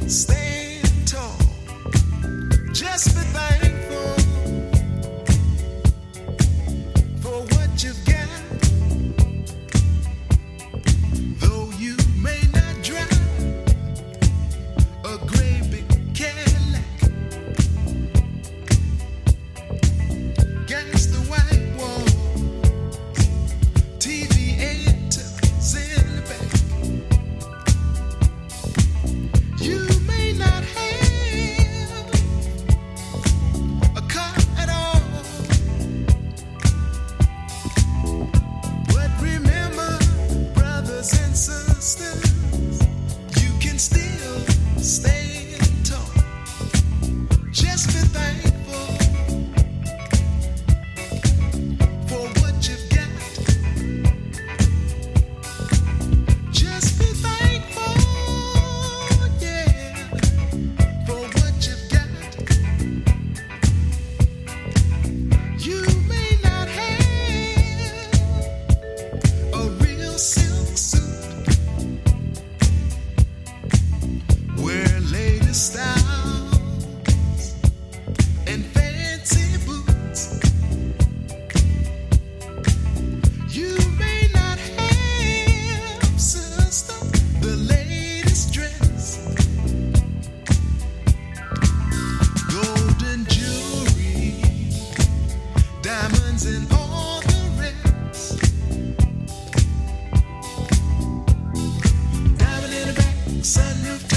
stand tall. Just be thankful for what you've got. Though you may not drive a great big Cadillac, against the white wall, TV antennas in the back. You may not have a car at all, but remember, brothers and sisters, you can still stand tall. Just be thankful for what you've got. Just be thankful, yeah, for what you've got. You may not have a real silk suit, wear latest styles and fancy boots. You may not have, sister, the latest dress, golden jewelry, diamonds and all the rest. Diamond in the back, sunroof.